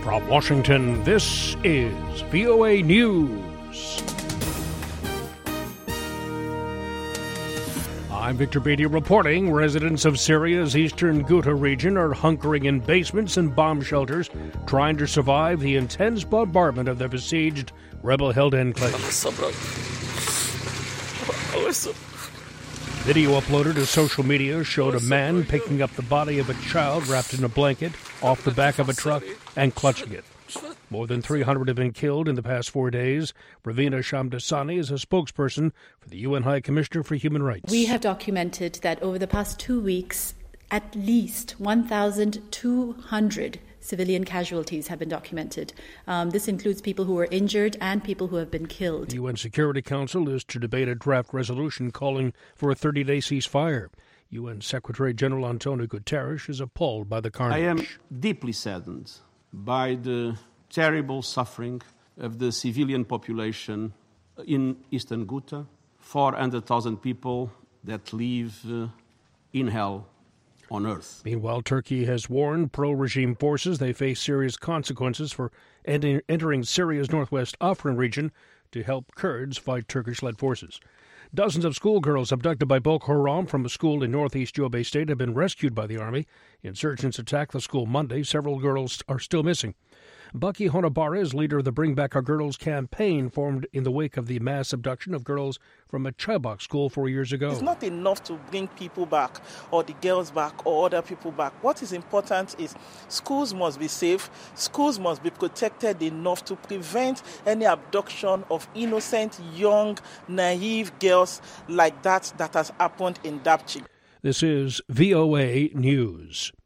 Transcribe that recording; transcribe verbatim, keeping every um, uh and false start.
From Washington, this is V O A News. I'm Victor Beatty reporting. Residents of Syria's eastern Ghouta region are hunkering in basements and bomb shelters, trying to survive the intense bombardment of the besieged rebel-held enclave. Video uploaded to social media showed a man picking up the body of a child wrapped in a blanket off the back of a truck and clutching it. More than three hundred have been killed in the past four days. Ravina Shamdasani is a spokesperson for the U N High Commissioner for Human Rights. We have documented that over the past two weeks, at least one thousand two hundred civilian casualties have been documented. Um, this includes people who were injured and people who have been killed. The U N Security Council is to debate a draft resolution calling for a thirty-day ceasefire. U N Secretary General Antonio Guterres is appalled by the carnage. I am deeply saddened by the terrible suffering of the civilian population in eastern Ghouta, four hundred thousand people that live uh, in hell on earth. Meanwhile, Turkey has warned pro-regime forces they face serious consequences for ent- entering Syria's northwest Afrin region to help Kurds fight Turkish-led forces. Dozens of schoolgirls abducted by Boko Haram from a school in northeast Yobe State have been rescued by the army. Insurgents attacked the school Monday. Several girls are still missing. Bucky Honobara is leader of the Bring Back Our Girls campaign, formed in the wake of the mass abduction of girls from a Chibok school four years ago. It's not enough to bring people back or the girls back or other people back. What is important is schools must be safe, schools must be protected enough to prevent any abduction of innocent, young, naive girls like that that has happened in Dapchi. This is V O A News.